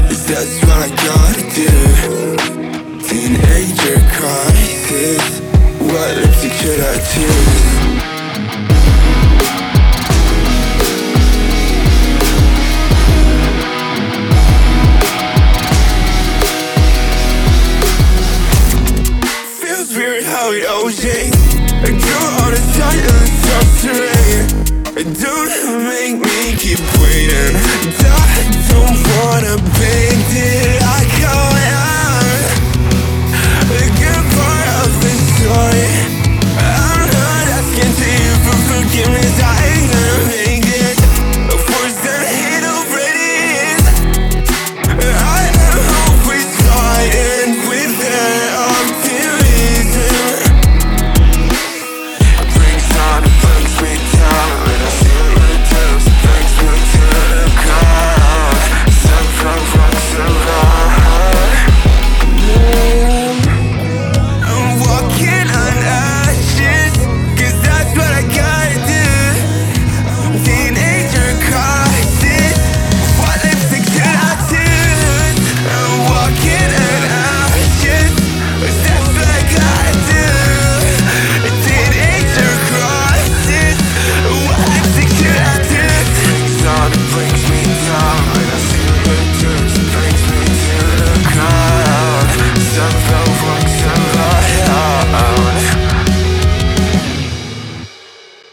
That's what I gotta do. Teenager crisis. What lipstick should I choose? Feels weird how it always shakes. I go on the side and it starts to rain. Don't make me keep waiting. I don't wanna pay